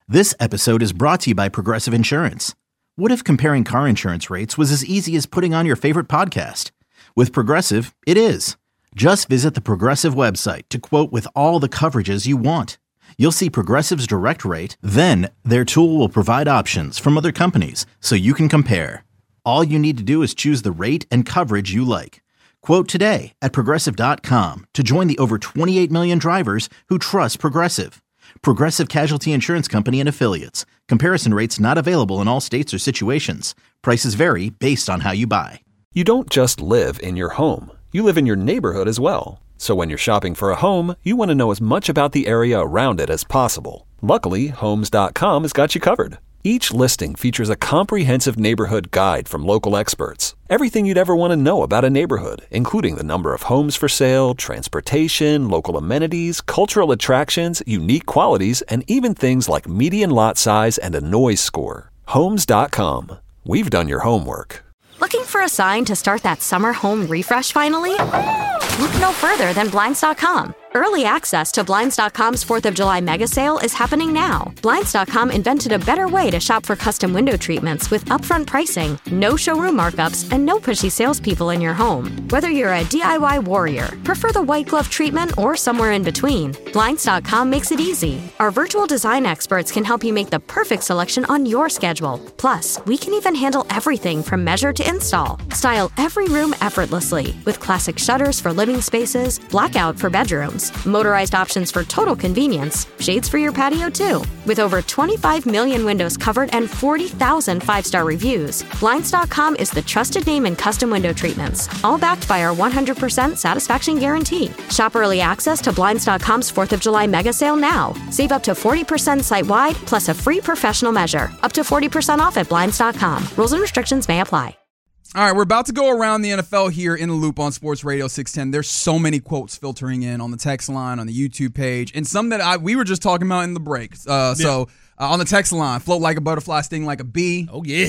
This episode is brought to you by Progressive Insurance. What if comparing car insurance rates was as easy as putting on your favorite podcast? With Progressive, it is. Just visit the Progressive website to quote with all the coverages you want. You'll see Progressive's direct rate, then their tool will provide options from other companies so you can compare. All you need to do is choose the rate and coverage you like. Quote today at Progressive.com to join the over 28 million drivers who trust Progressive. Progressive Casualty Insurance Company and Affiliates. Comparison rates not available in all states or situations. Prices vary based on how you buy. You don't just live in your home. You live in your neighborhood as well. So when you're shopping for a home, you want to know as much about the area around it as possible. Luckily, Homes.com has got you covered. Each listing features a comprehensive neighborhood guide from local experts. Everything you'd ever want to know about a neighborhood, including the number of homes for sale, transportation, local amenities, cultural attractions, unique qualities, and even things like median lot size and a noise score. Homes.com. We've done your homework. Looking for a sign to start that summer home refresh finally? Look no further than Blinds.com. Early access to Blinds.com's 4th of July mega sale is happening now. Blinds.com invented a better way to shop for custom window treatments with upfront pricing, no showroom markups, and no pushy salespeople in your home. Whether you're a DIY warrior, prefer the white glove treatment, or somewhere in between, Blinds.com makes it easy. Our virtual design experts can help you make the perfect selection on your schedule. Plus, we can even handle everything from measure to install. Style every room effortlessly with classic shutters for living spaces, blackout for bedrooms, motorized options for total convenience, shades for your patio too. With over 25 million windows covered and 40,000 5-star reviews, Blinds.com is the trusted name in custom window treatments, all backed by our 100% satisfaction guarantee. Shop early access to Blinds.com's 4th of July mega sale now. Save up to 40% site-wide, plus a free professional measure. Up to 40% off at Blinds.com. Rules and restrictions may apply. All right, we're about to go around the NFL here in the Loop on Sports Radio 610. There's so many quotes filtering in on the text line, on the YouTube page, and some that we were just talking about in the break. So on the text line, float like a butterfly, sting like a bee. Oh, yeah.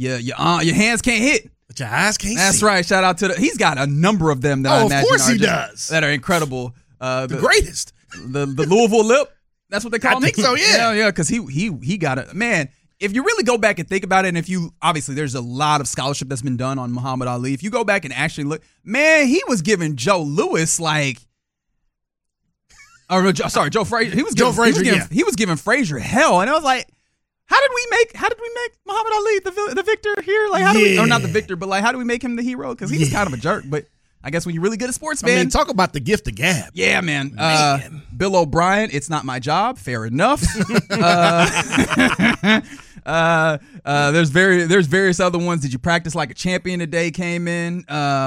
Your hands can't hit. But your eyes can't see. That's right. Shout out to he's got a number of them that I imagine of course he does. That are incredible. The greatest. The Louisville lip. That's what they call him. I think so, yeah. Yeah, because he got it. Man, if you really go back and think about it, and if you, obviously there's a lot of scholarship that's been done on Muhammad Ali. If you go back and actually look, man, he was giving Joe Louis Joe Frazier. He was giving Frazier hell. And I was like, how did we make Muhammad Ali the victor here? Like, or not the victor, but like, how do we make him the hero? Because he was kind of a jerk, but I guess when you're really good at sports, man. I mean, talk about the gift of gab. Yeah, man. Bill O'Brien, it's not my job. Fair enough. There's various other ones. Did you practice like a champion today? Came in.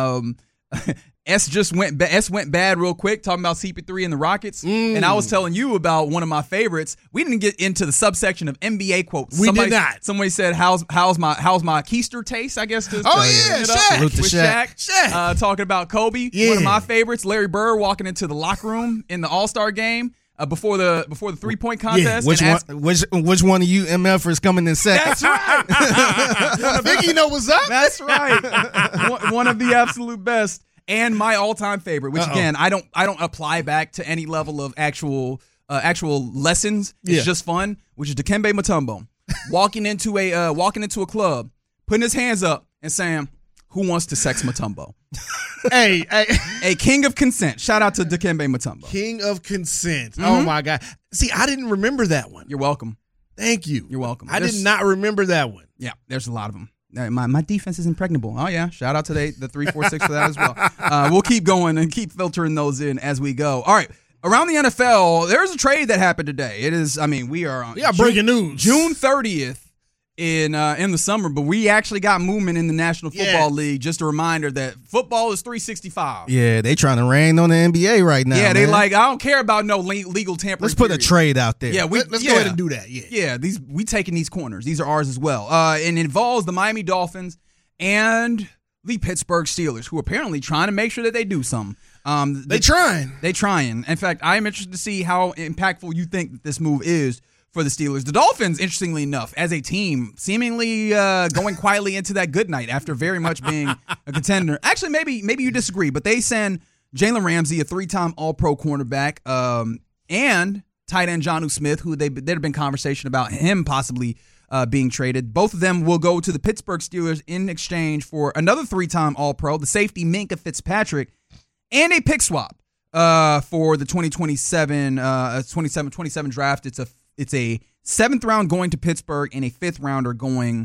S went bad real quick, talking about CP3 and the Rockets. And I was telling you about one of my favorites. We didn't get into the subsection of NBA quotes. We did not. Somebody said, how's my Keister taste, I guess. Shaq. Salute to Shaq. Talking about Kobe. Yeah. One of my favorites, Larry Bird walking into the locker room in the All-Star game. Before the 3-point contest. Yeah, which one of you MFers coming in second? That's right. Biggie know what's up. That's right. One of the absolute best. And my all-time favorite, which again I don't apply back to any level of actual lessons. It's just fun, which is Dikembe Mutombo walking into a club, putting his hands up and saying, "Who wants to sex Mutombo?" hey, a king of consent. Shout out to Dikembe Mutombo. King of consent. Mm-hmm. Oh my God. See, I didn't remember that one. You're welcome. Thank you. You're welcome. I did not remember that one. Yeah, there's a lot of them. My defense is impregnable. Oh, yeah. Shout out to the 3-4-6 for that as well. We'll keep going and keep filtering those in as we go. All right. Around the NFL, there's a trade that happened today. We are on breaking news. June 30th in the summer, but we actually got movement in the National Football League. Just a reminder that football is 365. Yeah, they trying to reign on the NBA right now. Yeah, they I don't care about no legal tampering. Let's put a trade out there. Yeah, let's go ahead and do that. Yeah, we taking these corners. These are ours as well. And it involves the Miami Dolphins and the Pittsburgh Steelers, who are apparently trying to make sure that they do something. They trying. In fact, I am interested to see how impactful you think that this move is for the Steelers. The Dolphins, interestingly enough, as a team, seemingly going quietly into that good night after very much being a contender. Actually, maybe you disagree, but they send Jalen Ramsey, a 3-time All-Pro cornerback, and tight end Jonnu Smith, who there'd been conversation about him possibly being traded. Both of them will go to the Pittsburgh Steelers in exchange for another 3-time All-Pro, the safety Minkah Fitzpatrick, and a pick swap for the 2027 draft. It's a 7th round going to Pittsburgh and a 5th rounder going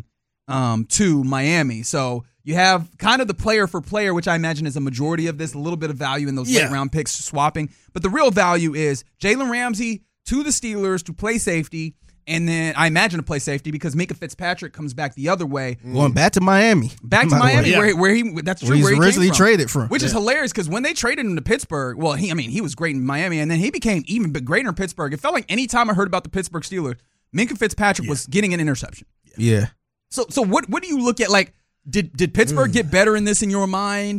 to Miami. So you have kind of the player for player, which I imagine is a majority of this, a little bit of value in those late round picks swapping. But the real value is Jalen Ramsey to the Steelers to play safety, and then I imagine to play safety because Minkah Fitzpatrick comes back the other way. Going back to Miami. Where he that's true, where he originally traded from. Which is hilarious because when they traded him to Pittsburgh, well, he was great in Miami, and then he became even greater in Pittsburgh. It felt like any time I heard about the Pittsburgh Steelers, Minkah Fitzpatrick was getting an interception. Yeah. So what do you look at? Like, did Pittsburgh get better in this in your mind?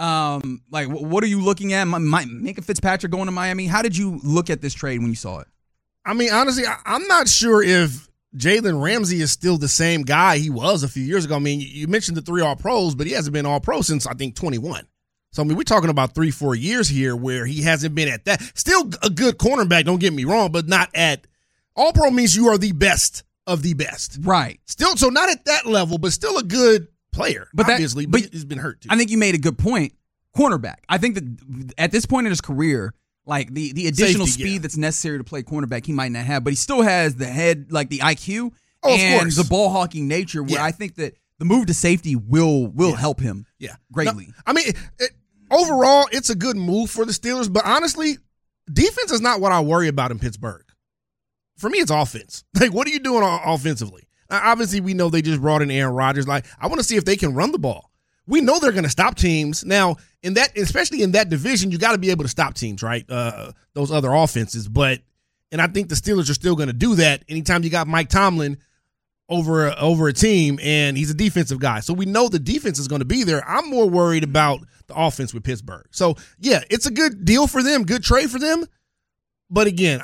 Like, what are you looking at? Minkah Fitzpatrick going to Miami. How did you look at this trade when you saw it? I mean, honestly, I'm not sure if Jalen Ramsey is still the same guy he was a few years ago. I mean, you mentioned the 3 All-Pros, but he hasn't been All-Pro since, I think, 21. So, I mean, we're talking about 3-4 years here where he hasn't been at that. Still a good cornerback, don't get me wrong, but not at – All-Pro means you are the best of the best. Right. Still, so not at that level, but still a good player, but obviously, but he's been hurt too. I think you made a good point. Cornerback. I think that at this point in his career, like the additional speed that's necessary to play cornerback, he might not have, but he still has the head, like the IQ and the ball hawking nature where I think that the move to safety will help him greatly. No, I mean, overall, it's a good move for the Steelers, but honestly, defense is not what I worry about in Pittsburgh. For me, it's offense. Like, what are you doing offensively? Now, obviously, we know they just brought in Aaron Rodgers. Like, I want to see if they can run the ball. We know they're going to stop teams. Now, especially in that division, you got to be able to stop teams, right? Those other offenses. And I think the Steelers are still going to do that anytime you got Mike Tomlin over a team, and he's a defensive guy. So we know the defense is going to be there. I'm more worried about the offense with Pittsburgh. So, yeah, it's a good deal for them, good trade for them. But again,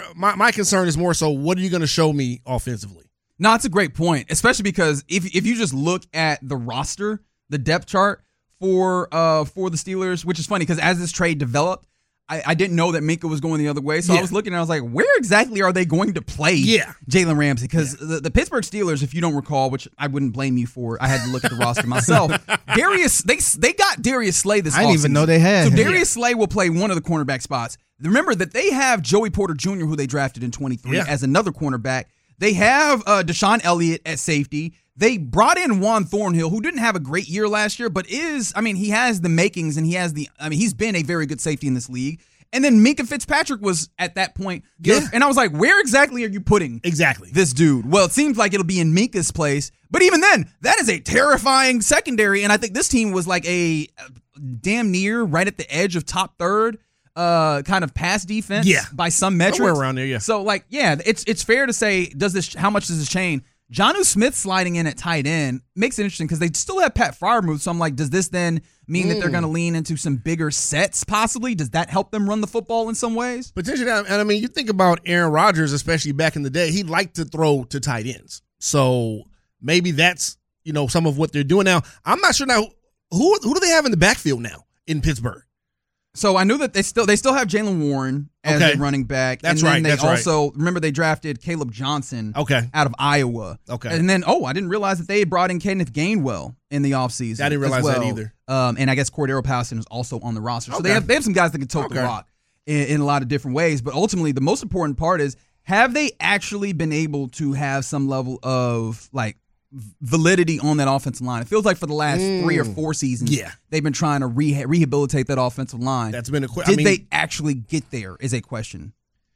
my concern is more so, what are you going to show me offensively? No, it's a great point, especially because if you just look at the roster, the depth chart for the Steelers, which is funny because as this trade developed, I didn't know that Minkah was going the other way. So I was looking and I was like, where exactly are they going to play Jalen Ramsey? Because the Pittsburgh Steelers, if you don't recall, which I wouldn't blame you for, I had to look at the roster myself. They got Darius Slay this offseason. I didn't even know they had. So Darius Slay will play one of the cornerback spots. Remember that they have Joey Porter Jr., who they drafted in 23 as another cornerback. They have Deshaun Elliott at safety. They brought in Juan Thornhill, who didn't have a great year last year, but he has the makings and he's been a very good safety in this league. And then Minkah Fitzpatrick was at that point. And I was like, where exactly are you putting this dude? Well, it seems like it'll be in Minkah's place. But even then, that is a terrifying secondary. And I think this team was like a damn near right at the edge of top third kind of pass defense by some metrics. Somewhere around there, So, it's fair to say, how much does this change? Jonnu Smith sliding in at tight end makes it interesting because they still have Pat Freiermuth. So I'm like, does this then mean that they're going to lean into some bigger sets possibly? Does that help them run the football in some ways? Potentially. And I mean, you think about Aaron Rodgers, especially back in the day, he liked to throw to tight ends. So maybe that's, some of what they're doing now. I'm not sure now, who do they have in the backfield now in Pittsburgh? So I knew that they still have Jaylen Warren as a running back. That's and then right. Remember they drafted Caleb Johnson out of Iowa. Okay. And then, I didn't realize that they had brought in Kenneth Gainwell in the offseason. I didn't realize that either. And I guess Cordero Patterson is also on the roster. So they have some guys that can tote the rock in a lot of different ways. But ultimately, the most important part is, have they actually been able to have some level of, validity on that offensive line? It feels like for the last 3 or 4 seasons, they've been trying to rehabilitate that offensive line. That's been a question. Did they actually get there is a question.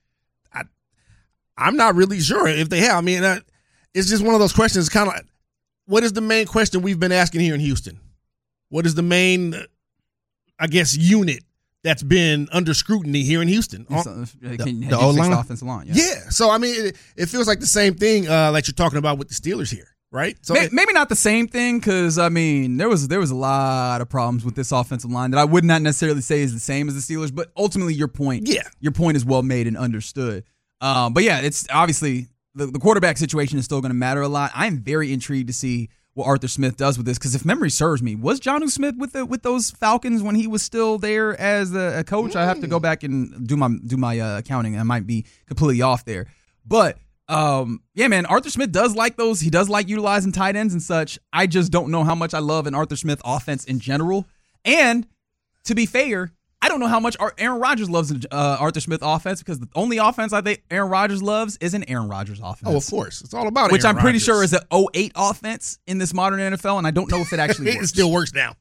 I'm not really sure if they have. I mean, it's just one of those questions. Kind of, what is the main question we've been asking here in Houston? What is the main, unit that's been under scrutiny here in Houston? The O-line? Offensive line. Yeah. So, I mean, it feels like the same thing like you're talking about with the Steelers here. Right? So maybe not the same thing because, there was a lot of problems with this offensive line that I would not necessarily say is the same as the Steelers, but ultimately your point is well made and understood. But it's obviously the quarterback situation is still going to matter a lot. I'm very intrigued to see what Arthur Smith does with this. Because if memory serves me, was Jonnu Smith with those Falcons when he was still there as a coach? I have to go back and do my accounting. I might be completely off there. But yeah, man, Arthur Smith does like those. He does like utilizing tight ends and such. I just don't know how much I love an Arthur Smith offense in general. And to be fair, I don't know how much Aaron Rodgers loves Arthur Smith offense, because the only offense I think Aaron Rodgers loves is an Aaron Rodgers offense. Oh, of course. It's all about which Aaron I'm pretty Rodgers. sure is an 08 offense in this modern NFL, and I don't know if it actually works. It still works now.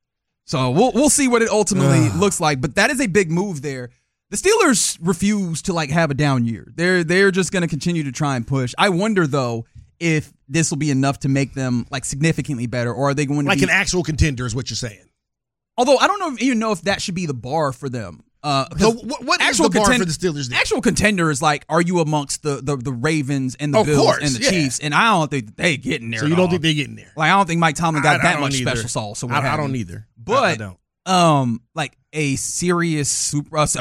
So we'll see what it ultimately looks like. But that is a big move there. The Steelers refuse to have a down year. They're just going to continue to try and push. I wonder though if this will be enough to make them significantly better, or are they going to be an actual contender is what you're saying. Although I don't even know if that should be the bar for them. So what is the bar for the Steelers then? Actual contender is are you amongst the Ravens and the Bills and the Chiefs? And I don't think they get in there. So you don't think they get in there? I don't think Mike Tomlin got that much special sauce. I don't either. But I don't. A serious serious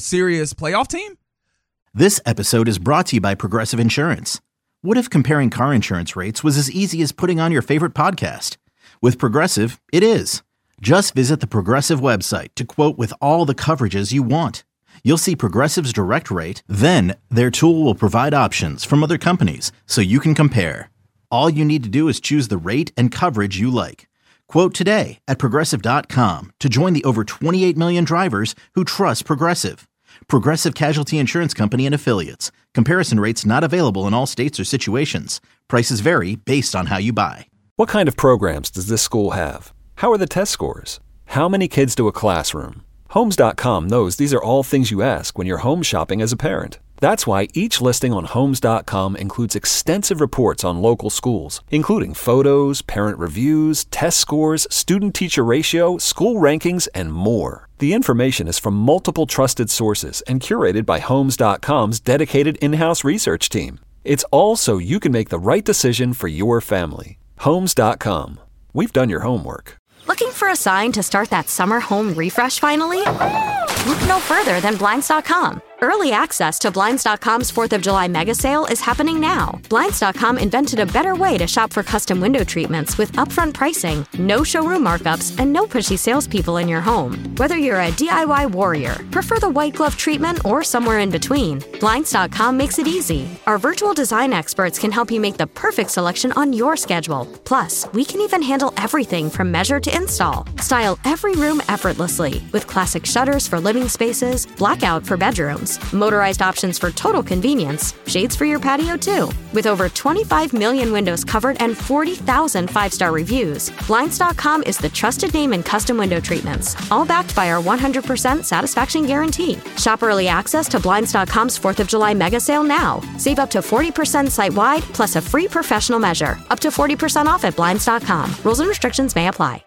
playoff team. This episode is brought to you by Progressive Insurance. What if comparing car insurance rates was as easy as putting on your favorite podcast? With Progressive, it is. Just visit the Progressive website to quote with all the coverages you want. You'll see Progressive's direct rate, then their tool will provide options from other companies so you can compare. All you need to do is choose the rate and coverage you like. Quote today at Progressive.com to join the over 28 million drivers who trust Progressive. Progressive Casualty Insurance Company and Affiliates. Comparison rates not available in all states or situations. Prices vary based on how you buy. What kind of programs does this school have? How are the test scores? How many kids do a classroom? Homes.com knows these are all things you ask when you're home shopping as a parent. That's why each listing on Homes.com includes extensive reports on local schools, including photos, parent reviews, test scores, student-teacher ratio, school rankings, and more. The information is from multiple trusted sources and curated by Homes.com's dedicated in-house research team. It's all so you can make the right decision for your family. Homes.com. We've done your homework. Looking for a sign to start that summer home refresh finally? Look no further than Blinds.com. Early access to Blinds.com's 4th of July mega sale is happening now. Blinds.com invented a better way to shop for custom window treatments with upfront pricing, no showroom markups, and no pushy salespeople in your home. Whether you're a DIY warrior, prefer the white glove treatment, or somewhere in between, Blinds.com makes it easy. Our virtual design experts can help you make the perfect selection on your schedule. Plus, we can even handle everything from measure to install. Style every room effortlessly with classic shutters for living spaces, blackout for bedrooms, motorized options for total convenience, shades for your patio too. With over 25 million windows covered and 40,000 5-star reviews, Blinds.com is the trusted name in custom window treatments, all backed by our 100% satisfaction guarantee. Shop early access to Blinds.com's 4th of July mega sale now. Save up to 40% site-wide, plus a free professional measure. Up to 40% off at Blinds.com. Rules and restrictions may apply.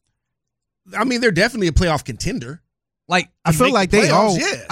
I mean, they're definitely a playoff contender. I feel like they always a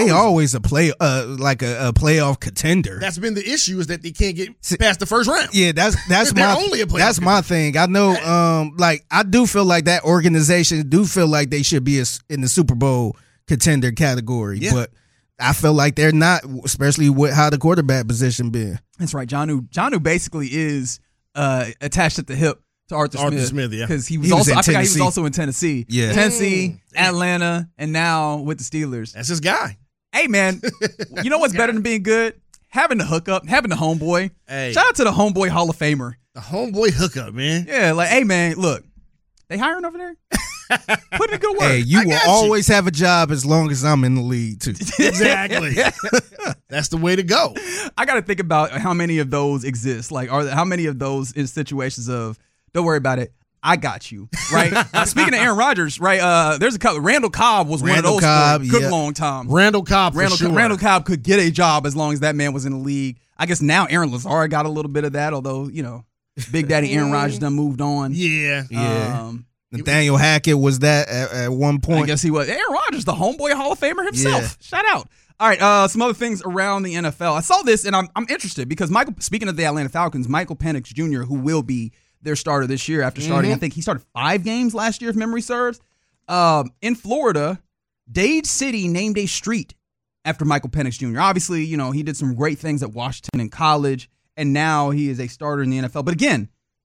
playoff contender. That's been the issue, is that they can't get past the first round. Yeah, that's my thing. I know, I do feel like that organization do feel like they should be in the Super Bowl contender category, but I feel like they're not, especially with how the quarterback position been. That's right. Jonnu basically is attached at the hip to Arthur Smith, yeah, because he was also in Tennessee. Yeah, Tennessee, Atlanta, and now with the Steelers. That's his guy. Hey man, you know what's better than being good? Having the hookup, having the homeboy. Hey, shout out to the homeboy Hall of Famer. The homeboy hookup, man. Yeah, hey man, look, they hiring over there. Put in a good word. Hey, you will always have a job as long as I'm in the league too. Exactly. That's the way to go. I got to think about how many of those exist. How many of those in situations of, don't worry about it, I got you, right? Speaking of Aaron Rodgers, right? There's a couple. Randall Cobb was one of those for a good long time. Randall Cobb could get a job as long as that man was in the league. I guess now Aaron Lazard got a little bit of that, although, Big Daddy Aaron Rodgers done moved on. Yeah. Nathaniel Hackett was that at one point. I guess he was. Aaron Rodgers, the homeboy Hall of Famer himself. Yeah. Shout out. All right, some other things around the NFL. I saw this, and I'm interested because speaking of the Atlanta Falcons, Michael Penix Jr., who will be their starter this year after starting, I think he started 5 games last year, if memory serves. In Florida, Dade City named a street after Michael Penix Jr. Obviously, he did some great things at Washington in college, and now he is a starter in the NFL. But again,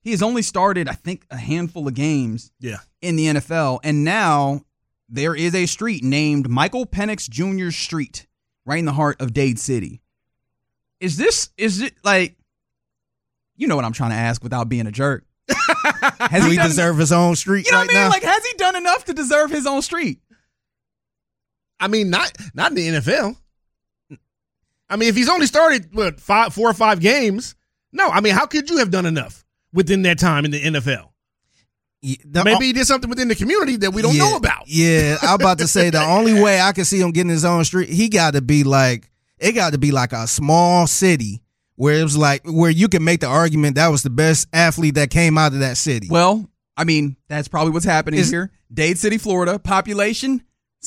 he has only started, I think, a handful of games in the NFL. And now there is a street named Michael Penix Jr. Street right in the heart of Dade City. Is it like, you know what I'm trying to ask without being a jerk? Does he deserve his own street? You know right what I mean? now? Like, has he done enough to deserve his own street? I mean, not in the NFL. I mean, if he's only started 4 or 5 games, no. I mean, how could you have done enough within that time in the NFL? Maybe he did something within the community that we don't know about. Yeah, I'm about to say the only way I can see him getting his own street, it got to be like a small city where it was like where you can make the argument that was the best athlete that came out of that city. Well, I mean, that's probably what's happening here. Dade City, Florida, population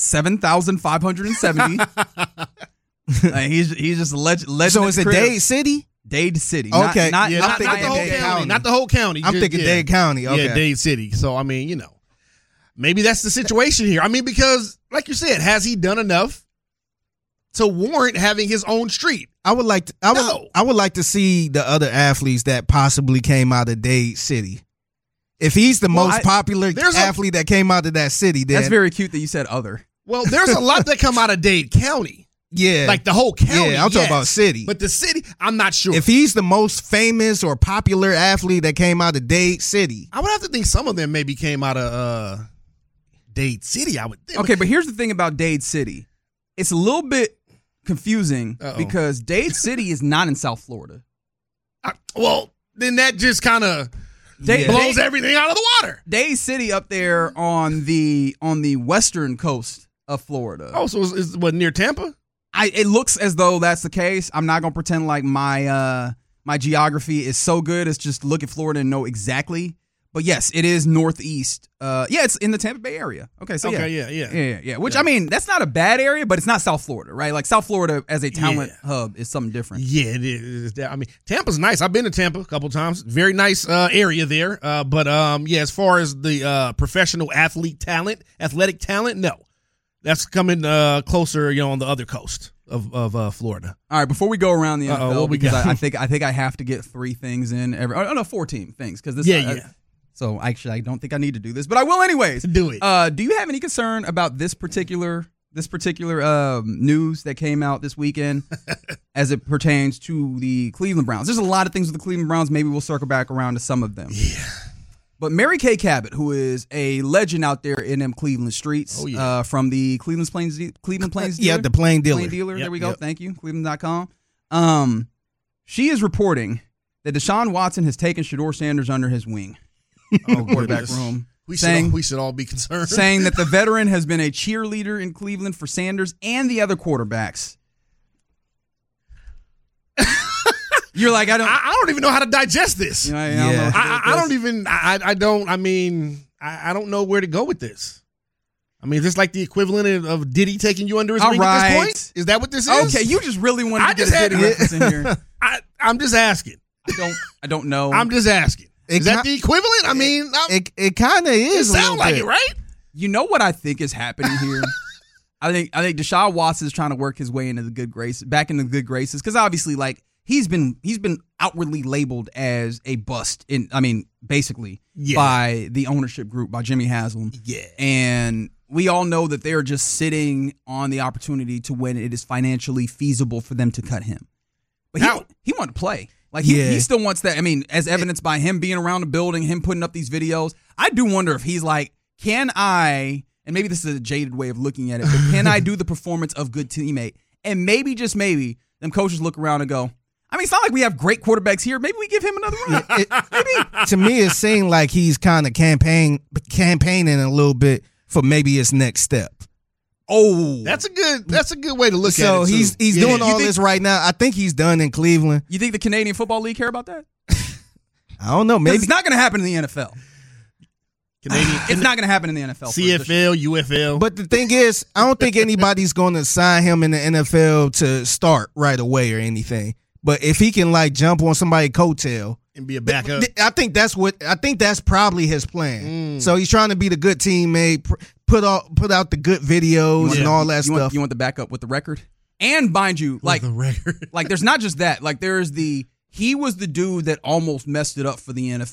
7,570. He's just a legend. So it's a Dade City? Dade City. Okay. Not the whole county. Not the whole county. I'm thinking Dade County. Okay. Yeah, Dade City. So, I mean, maybe that's the situation here. I mean, because, like you said, has he done enough to warrant having his own street? I would like to see the other athletes that possibly came out of Dade City. If he's the most popular athlete that came out of that city, then that's very cute that you said other. Well, there's a lot that come out of Dade County. Yeah. Like the whole county. Yeah, I'm talking about city. But the city, I'm not sure. If he's the most famous or popular athlete that came out of Dade City. I would have to think some of them maybe came out of Dade City, I would think. Okay, but here's the thing about Dade City. It's a little bit confusing because Dade City is not in South Florida. Well, then that just kind of blows everything out of the water. Dade City up there on the western coast of Florida. Oh, so is what, near Tampa? It looks as though that's the case. I'm not gonna pretend like my geography is so good as just look at Florida and know exactly. But yes, it is northeast. It's in the Tampa Bay area. Okay, so yeah. Which I mean, that's not a bad area, but it's not South Florida, right? Like South Florida as a talent hub is something different. Yeah, it is. I mean, Tampa's nice. I've been to Tampa a couple times. Very nice area there. But as far as the professional athletic talent, no. That's coming closer, on the other coast of Florida. All right, before we go around the NFL, because I think I have to get 3 things in 4 things because this. So actually, I don't think I need to do this, but I will anyways. Do it. Do you have any concern about this particular news that came out this weekend as it pertains to the Cleveland Browns? There's a lot of things with the Cleveland Browns. Maybe we'll circle back around to some of them. Yeah. But Mary Kay Cabot, who is a legend out there in them Cleveland streets, from the Cleveland Plains dealer. The Plain Dealer. Plain Dealer, there we go. Thank you, Cleveland.com. She is reporting that Deshaun Watson has taken Shedeur Sanders under his wing. Quarterback room. We should all be concerned. Saying that the veteran has been a cheerleader in Cleveland for Sanders and the other quarterbacks. You're like, I don't even know how to digest this. I don't know where to go with this. I mean, is this like the equivalent of Diddy taking you under his wing at this point? Is that what this is? Okay, you just really wanted to get a Diddy reference in here. I'm just asking. I don't know. I'm just asking. Is that the equivalent? I mean, it kind of is. It sounds like it, right? You know what I think is happening here? I think Deshaun Watson is trying to work his way into the good graces, back into the good graces, because obviously, like, he's been outwardly labeled as a bust basically by the ownership group, by Jimmy Haslam. Yeah. And we all know that they're just sitting on the opportunity to when it is financially feasible for them to cut him. But he wanted to play. Like, he still wants that. I mean, as evidenced by him being around the building, him putting up these videos. I do wonder if he's like, can I, and maybe this is a jaded way of looking at it, but can I do the performance of good teammate? And maybe, just maybe, them coaches look around and go, I mean, it's not like we have great quarterbacks here. Maybe we give him another run. Maybe. To me, it seemed like he's kind of campaigning a little bit for maybe his next step. Oh, that's a good way to look at it. So he's doing all this right now. I think he's done in Cleveland. You think the Canadian Football League care about that? I don't know. Maybe it's not going to happen in the NFL. It's not going to happen in the NFL. CFL, UFL. But the thing is, I don't think anybody's going to sign him in the NFL to start right away or anything. But if he can like jump on somebody's coattail and be a backup, I think that's probably his plan. So he's trying to be the good teammate, put out the good videos and all that stuff. You want the backup with the record? And mind you, like the record. Like there's not just that. Like there is he was the dude that almost messed it up for the NFL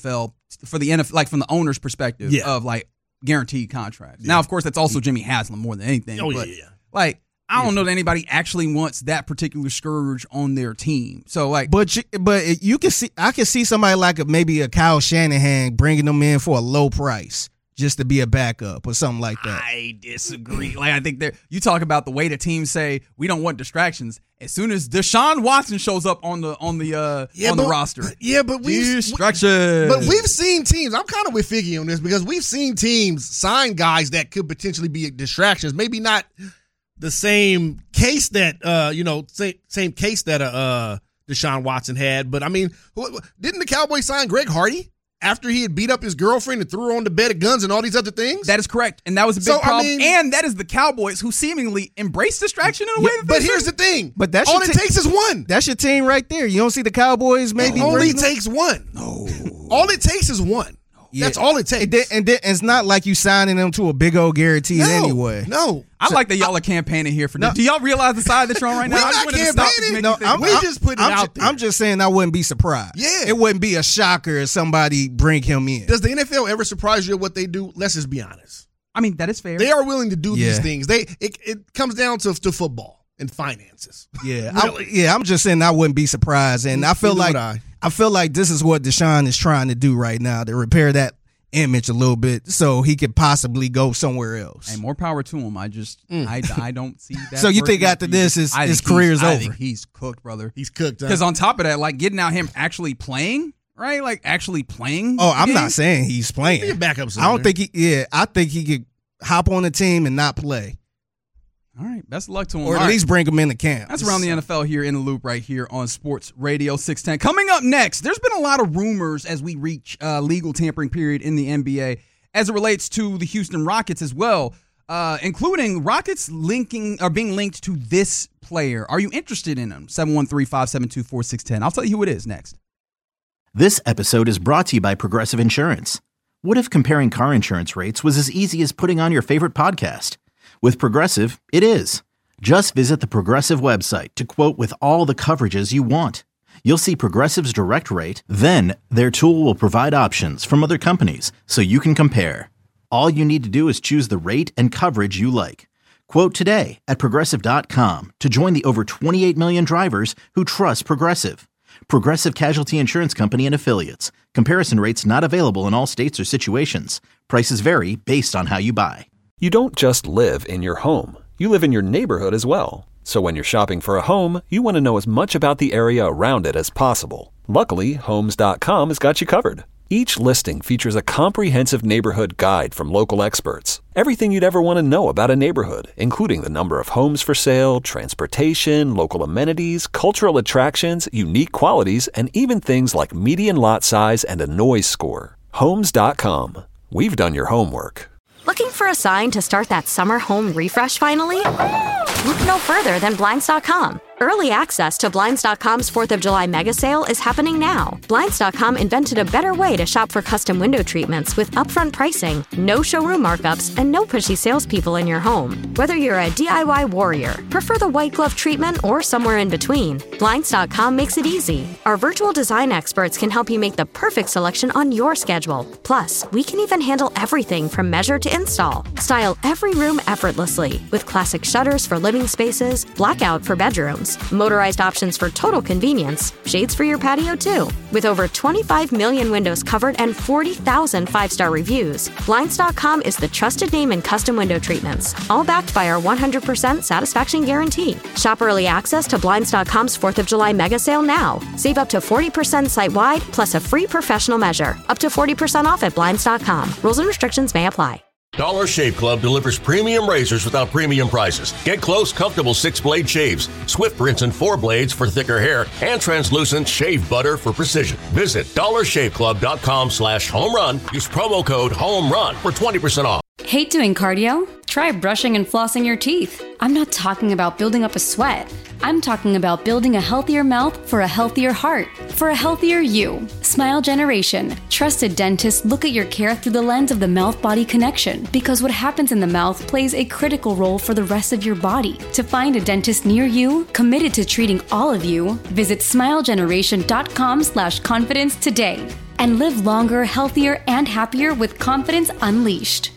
for the NFL, like from the owner's perspective of like guaranteed contracts. Now, of course, that's also Jimmy Haslam more than anything. Like, I don't know that anybody actually wants that particular scourge on their team. So, like, but you can see, I can see somebody like maybe a Kyle Shanahan bringing them in for a low price just to be a backup or something like that. I disagree. Like, I think you talk about the way the teams say we don't want distractions. As soon as Deshaun Watson shows up on the roster, but we've seen teams. I'm kind of with Figgy on this because we've seen teams sign guys that could potentially be distractions. Maybe not the same case that same case that Deshaun Watson had, but I mean, didn't the Cowboys sign Greg Hardy after he had beat up his girlfriend and threw her on the bed of guns and all these other things? That is correct. And that was a big problem. And that is the Cowboys who seemingly embrace distraction in a way. But here's the thing. But all it takes is one. That's your team right there. You don't see the Cowboys maybe? It only takes one. No. All it takes is one. Yeah. That's all it takes. And it's not like you signing them to a big old guarantee anyway. No. I like that y'all are campaigning here for this. Do y'all realize the side that you're on right now? We're not campaigning. We just put it out there. I'm just saying I wouldn't be surprised. Yeah. It wouldn't be a shocker if somebody bring him in. Does the NFL ever surprise you at what they do? Let's just be honest. I mean, that is fair. They are willing to do these things. It comes down to football and finances. Yeah. Really. I'm just saying I wouldn't be surprised. And I feel like this is what Deshaun is trying to do right now, to repair that image a little bit so he could possibly go somewhere else. And more power to him. I just I don't see that. So you think after this his career's over? I think he's cooked, brother. He's cooked. Because on top of that, like getting out him actually playing, right? Like actually playing. Oh, I'm not saying he's playing. Be a backup I don't think I think he could hop on the team and not play. All right, best of luck to him. Or at least bring him into camp. That's Around the NFL here in the Loop right here on Sports Radio 610. Coming up next, there's been a lot of rumors as we reach legal tampering period in the NBA as it relates to the Houston Rockets as well, including Rockets being linked to this player. Are you interested in him? 713-572-4610. I'll tell you who it is next. This episode is brought to you by Progressive Insurance. What if comparing car insurance rates was as easy as putting on your favorite podcast? With Progressive, it is. Just visit the Progressive website to quote with all the coverages you want. You'll see Progressive's direct rate, then their tool will provide options from other companies so you can compare. All you need to do is choose the rate and coverage you like. Quote today at Progressive.com to join the over 28 million drivers who trust Progressive. Progressive Casualty Insurance Company and Affiliates. Comparison rates not available in all states or situations. Prices vary based on how you buy. You don't just live in your home. You live in your neighborhood as well. So when you're shopping for a home, you want to know as much about the area around it as possible. Luckily, Homes.com has got you covered. Each listing features a comprehensive neighborhood guide from local experts. Everything you'd ever want to know about a neighborhood, including the number of homes for sale, transportation, local amenities, cultural attractions, unique qualities, and even things like median lot size and a noise score. Homes.com. We've done your homework. Looking for a sign to start that summer home refresh finally? Look no further than Blinds.com. Early access to Blinds.com's 4th of July mega sale is happening now. Blinds.com invented a better way to shop for custom window treatments with upfront pricing, no showroom markups, and no pushy salespeople in your home. Whether you're a DIY warrior, prefer the white glove treatment, or somewhere in between, Blinds.com makes it easy. Our virtual design experts can help you make the perfect selection on your schedule. Plus, we can even handle everything from measure to install. Style every room effortlessly with classic shutters for living spaces, blackout for bedrooms, motorized options for total convenience, shades for your patio too. With over 25 million windows covered and 40,000 5-star reviews, Blinds.com is the trusted name in custom window treatments, all backed by our 100% satisfaction guarantee. Shop early access to Blinds.com's 4th of July mega sale now. Save up to 40% site-wide plus a free professional measure. Up to 40% off at Blinds.com. Rules and restrictions may apply. Dollar Shave Club delivers premium razors without premium prices. Get close, comfortable 6-blade shaves, swift rinse and 4 blades for thicker hair, and translucent shave butter for precision. Visit dollarshaveclub.com/homerun. Use promo code HOMERUN for 20% off. Hate doing cardio? Try brushing and flossing your teeth. I'm not talking about building up a sweat. I'm talking about building a healthier mouth for a healthier heart, for a healthier you. Smile Generation. Trusted dentists look at your care through the lens of the mouth-body connection, because what happens in the mouth plays a critical role for the rest of your body. To find a dentist near you, committed to treating all of you, visit smilegeneration.com/confidence today. and live longer, healthier, and happier with confidence unleashed.